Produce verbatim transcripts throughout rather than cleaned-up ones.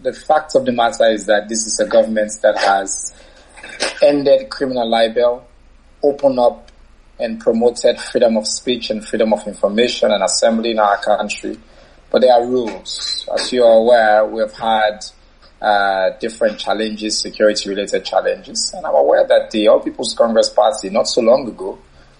the fact of the matter is that this is a government that has ended criminal libel, opened up and promoted freedom of speech and freedom of information and assembly in our country. But there are rules. As you are aware, we have had uh, different challenges, security-related challenges. And I'm aware that the All People's Congress Party, not so long ago,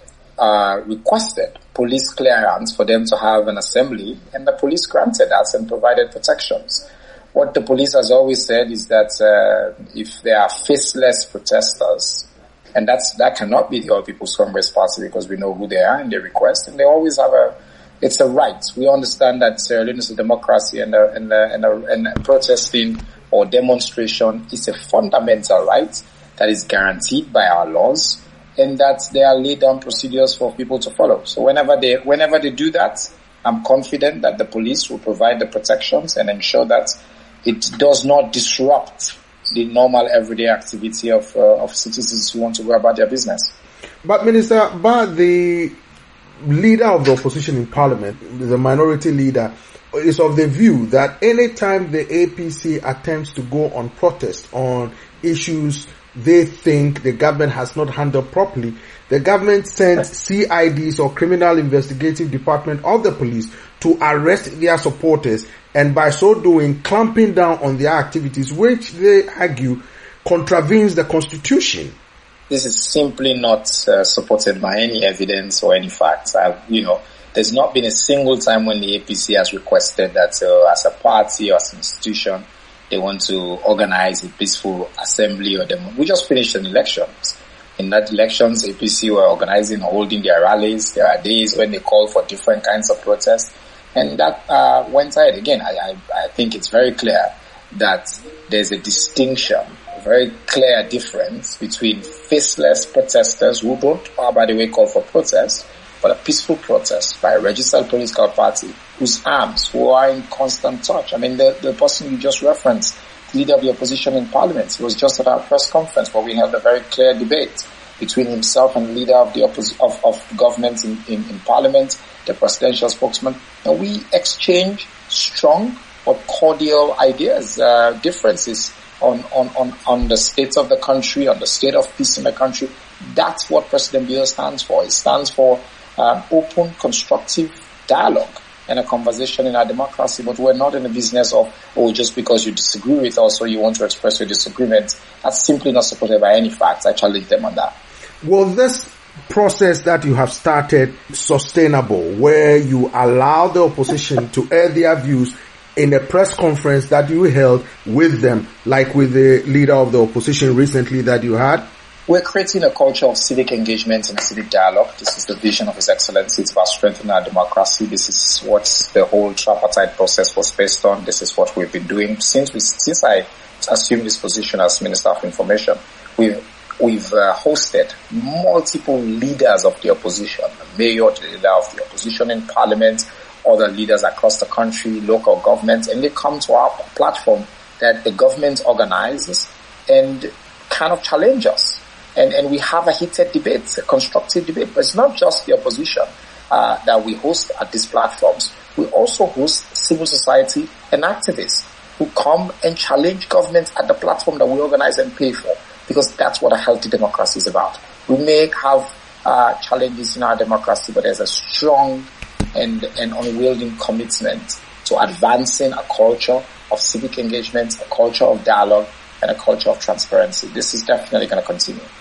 uh, requested police clearance for them to have an assembly, and the police granted that and provided protections. What the police has always said is that uh, if there are faceless protesters, and that's that cannot be the All People's Congress Party because we know who they are and they request, and they always have a, it's a right. We understand that Sierra Leone is a democracy, and a, and, a, and, a, and protesting or demonstration is a fundamental right that is guaranteed by our laws, and that there are laid down procedures for people to follow. So whenever they whenever they do that, I'm confident that the police will provide the protections and ensure that it does not disrupt the normal everyday activity of uh, of citizens who want to go about their business. But Minister, but the leader of the opposition in Parliament, the minority leader, is of the view that any time the A P C attempts to go on protest on issues they think the government has not handled properly, the government sends C I Ds or Criminal Investigative Department of the police to arrest their supporters, and by so doing clamping down on their activities, which they argue contravenes the Constitution. This is simply not uh, supported by any evidence or any facts. I, you know, there's not been a single time when the A P C has requested that uh, as a party or as an institution, they want to organize a peaceful assembly or demo. We just finished an elections. In that elections, A P C were organizing or holding their rallies. There are days when they call for different kinds of protests. And that uh, went ahead. Again, I, I, I think it's very clear that there's a distinction, a very clear difference between faceless protesters who don't, oh, by the way, call for protest, but a peaceful protest by a registered political party whose arms, who are in constant touch. I mean, the, the person you just referenced, the leader of the opposition in Parliament, he was just at our press conference where we held a very clear debate between himself and the leader of the oppos- of, of government in, in, in Parliament, the presidential spokesman, and we exchange strong but cordial ideas, uh, differences on, on, on, on the state of the country, on the state of peace in the country. That's what President Biya stands for. It stands for um, open, constructive dialogue and a conversation in our democracy, but we're not in the business of, oh, just because you disagree with us or you want to express your disagreement. That's simply not supported by any facts. I challenge them on that. Will this process that you have started sustainable, where you allow the opposition to air their views in a press conference that you held with them, like with the leader of the opposition recently that you had? We're creating a culture of civic engagement and civic dialogue. This is the vision of His Excellency. It's about strengthening our democracy. This is what the whole tripartite process was based on. This is what we've been doing since we, since I assumed this position as Minister of Information. We've We've uh, hosted multiple leaders of the opposition, the mayor, the leader of the opposition in Parliament, other leaders across the country, local governments, and they come to our platform that the government organizes and kind of challenge us. And, and we have a heated debate, a constructive debate. But it's not just the opposition uh, that we host at these platforms. We also host civil society and activists who come and challenge government at the platform that we organize and pay for. Because that's what a healthy democracy is about. We may have uh, challenges in our democracy, but there's a strong and, and unwavering commitment to advancing a culture of civic engagement, a culture of dialogue, and a culture of transparency. This is definitely going to continue.